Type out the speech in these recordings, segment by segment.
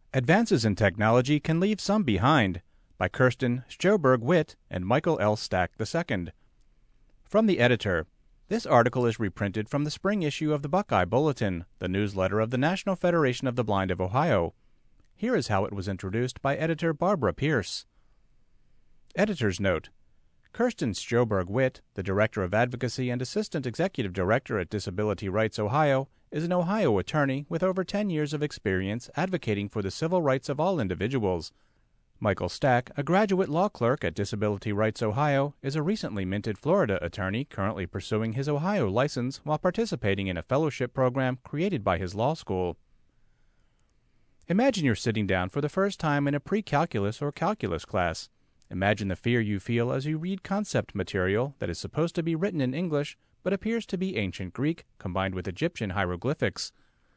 Advances in Technology Can Leave Some Behind by Kirsten Sjoberg-Witt and Michael L. Stack II. From the editor. This article is reprinted from the spring issue of the Buckeye Bulletin, the newsletter of the National Federation of the Blind of Ohio. Here is how it was introduced by editor Barbara Pierce. Editor's note. Kirsten Sjoberg-Witt, the Director of Advocacy and Assistant Executive Director at Disability Rights Ohio, is an Ohio attorney with over 10 years of experience advocating for the civil rights of all individuals. Michael Stack, a graduate law clerk at Disability Rights Ohio, is a recently minted Florida attorney currently pursuing his Ohio license while participating in a fellowship program created by his law school. Imagine you're sitting down for the first time in a pre-calculus or calculus class. Imagine the fear you feel as you read concept material that is supposed to be written in English but appears to be ancient Greek combined with Egyptian hieroglyphics.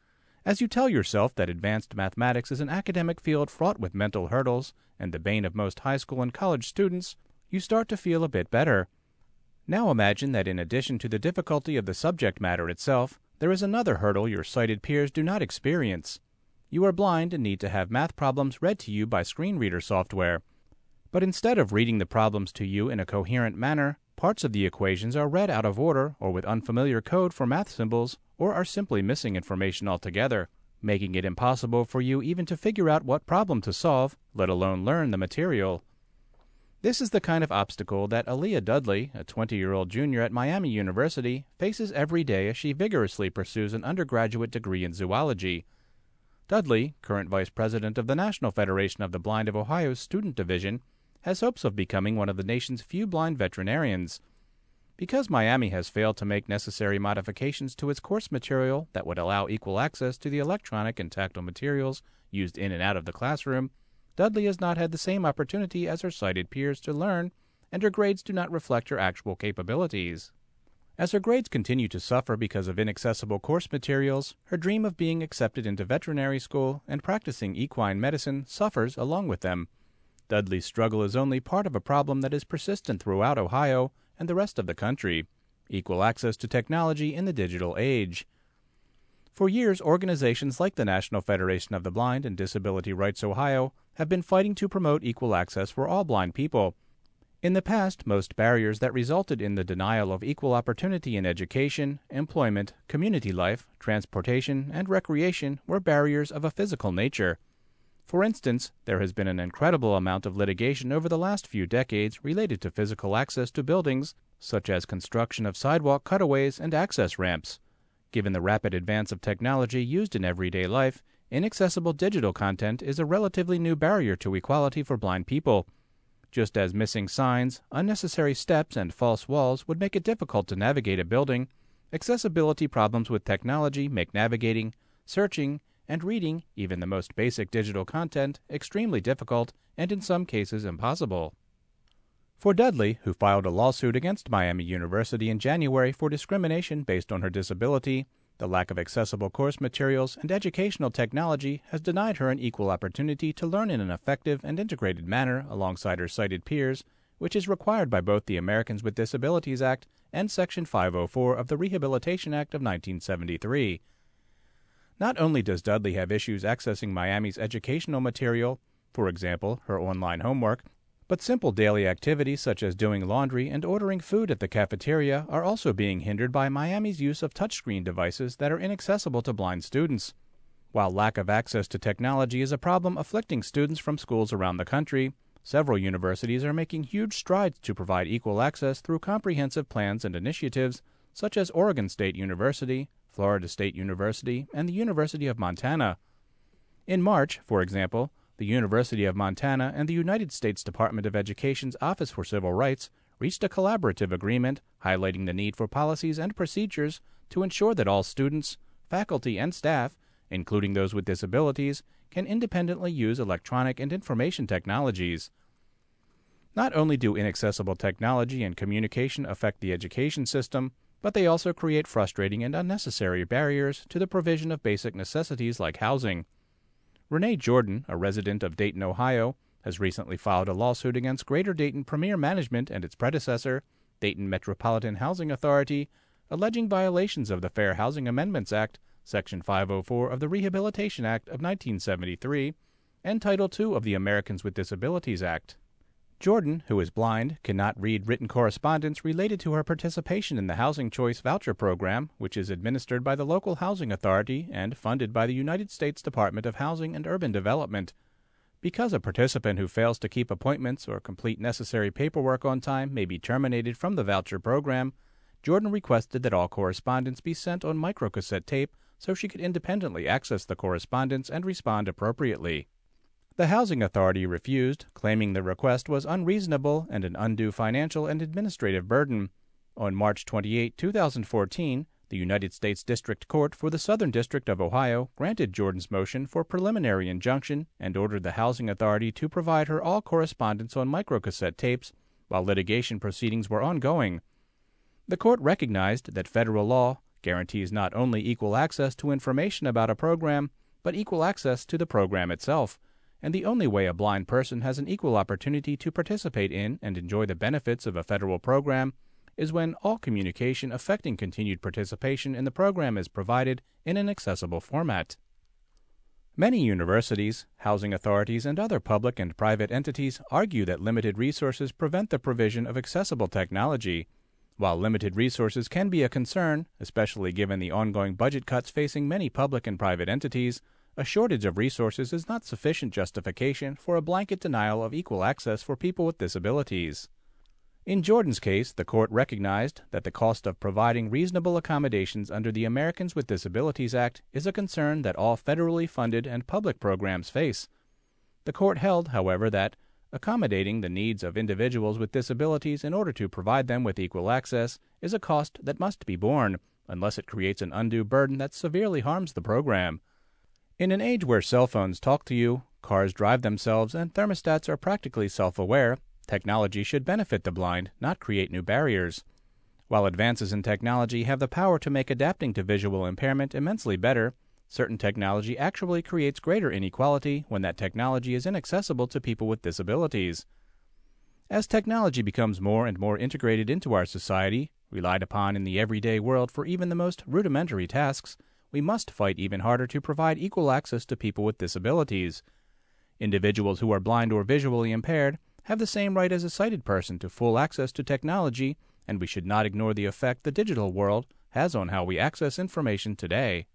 As you tell yourself that advanced mathematics is an academic field fraught with mental hurdles and the bane of most high school and college students, you start to feel a bit better. Now imagine that in addition to the difficulty of the subject matter itself, there is another hurdle your sighted peers do not experience. You are blind and need to have math problems read to you by screen reader software. But instead of reading the problems to you in a coherent manner, parts of the equations are read out of order or with unfamiliar code for math symbols, or are simply missing information altogether, making it impossible for you even to figure out what problem to solve, let alone learn the material. This is the kind of obstacle that Aaliyah Dudley, a 20-year-old junior at Miami University, faces every day as she vigorously pursues an undergraduate degree in zoology. Dudley, current vice president of the National Federation of the Blind of Ohio's Student Division, has hopes of becoming one of the nation's few blind veterinarians. Because Miami has failed to make necessary modifications to its course material that would allow equal access to the electronic and tactile materials used in and out of the classroom, Dudley has not had the same opportunity as her sighted peers to learn, and her grades do not reflect her actual capabilities. As her grades continue to suffer because of inaccessible course materials, her dream of being accepted into veterinary school and practicing equine medicine suffers along with them. Dudley's struggle is only part of a problem that is persistent throughout Ohio and the rest of the country: equal access to technology in the digital age. For years, organizations like the National Federation of the Blind and Disability Rights Ohio have been fighting to promote equal access for all blind people. In the past, most barriers that resulted in the denial of equal opportunity in education, employment, community life, transportation, and recreation were barriers of a physical nature. For instance, there has been an incredible amount of litigation over the last few decades related to physical access to buildings, such as construction of sidewalk cutaways and access ramps. Given the rapid advance of technology used in everyday life, inaccessible digital content is a relatively new barrier to equality for blind people. Just as missing signs, unnecessary steps, and false walls would make it difficult to navigate a building, accessibility problems with technology make navigating, searching, and reading even the most basic digital content extremely difficult and in some cases impossible. For Dudley, who filed a lawsuit against Miami University in January for discrimination based on her disability, the lack of accessible course materials and educational technology has denied her an equal opportunity to learn in an effective and integrated manner alongside her sighted peers, which is required by both the Americans with Disabilities Act and Section 504 of the Rehabilitation Act of 1973. Not only does Dudley have issues accessing Miami's educational material, for example, her online homework, but simple daily activities such as doing laundry and ordering food at the cafeteria are also being hindered by Miami's use of touchscreen devices that are inaccessible to blind students. While lack of access to technology is a problem afflicting students from schools around the country, several universities are making huge strides to provide equal access through comprehensive plans and initiatives, such as Oregon State University, Florida State University, and the University of Montana. In March, for example, the University of Montana and the United States Department of Education's Office for Civil Rights reached a collaborative agreement highlighting the need for policies and procedures to ensure that all students, faculty, and staff, including those with disabilities, can independently use electronic and information technologies. Not only do inaccessible technology and communication affect the education system, but they also create frustrating and unnecessary barriers to the provision of basic necessities like housing. Renee Jordan, a resident of Dayton, Ohio, has recently filed a lawsuit against Greater Dayton Premier Management and its predecessor, Dayton Metropolitan Housing Authority, alleging violations of the Fair Housing Amendments Act, Section 504 of the Rehabilitation Act of 1973, and Title II of the Americans with Disabilities Act. Jordan, who is blind, cannot read written correspondence related to her participation in the Housing Choice Voucher Program, which is administered by the local housing authority and funded by the United States Department of Housing and Urban Development. Because a participant who fails to keep appointments or complete necessary paperwork on time may be terminated from the voucher program, Jordan requested that all correspondence be sent on microcassette tape so she could independently access the correspondence and respond appropriately. The Housing Authority refused, claiming the request was unreasonable and an undue financial and administrative burden. On March 28, 2014, the United States District Court for the Southern District of Ohio granted Jordan's motion for preliminary injunction and ordered the Housing Authority to provide her all correspondence on microcassette tapes while litigation proceedings were ongoing. The court recognized that federal law guarantees not only equal access to information about a program, but equal access to the program itself, and the only way a blind person has an equal opportunity to participate in and enjoy the benefits of a federal program is when all communication affecting continued participation in the program is provided in an accessible format. Many universities, housing authorities, and other public and private entities argue that limited resources prevent the provision of accessible technology. While limited resources can be a concern, especially given the ongoing budget cuts facing many public and private entities, a shortage of resources is not sufficient justification for a blanket denial of equal access for people with disabilities. In Jordan's case, the court recognized that the cost of providing reasonable accommodations under the Americans with Disabilities Act is a concern that all federally funded and public programs face. The court held, however, that accommodating the needs of individuals with disabilities in order to provide them with equal access is a cost that must be borne, unless it creates an undue burden that severely harms the program. In an age where cell phones talk to you, cars drive themselves, and thermostats are practically self-aware, technology should benefit the blind, not create new barriers. While advances in technology have the power to make adapting to visual impairment immensely better, certain technology actually creates greater inequality when that technology is inaccessible to people with disabilities. As technology becomes more and more integrated into our society, relied upon in the everyday world for even the most rudimentary tasks, we must fight even harder to provide equal access to people with disabilities. Individuals who are blind or visually impaired have the same right as a sighted person to full access to technology, and we should not ignore the effect the digital world has on how we access information today.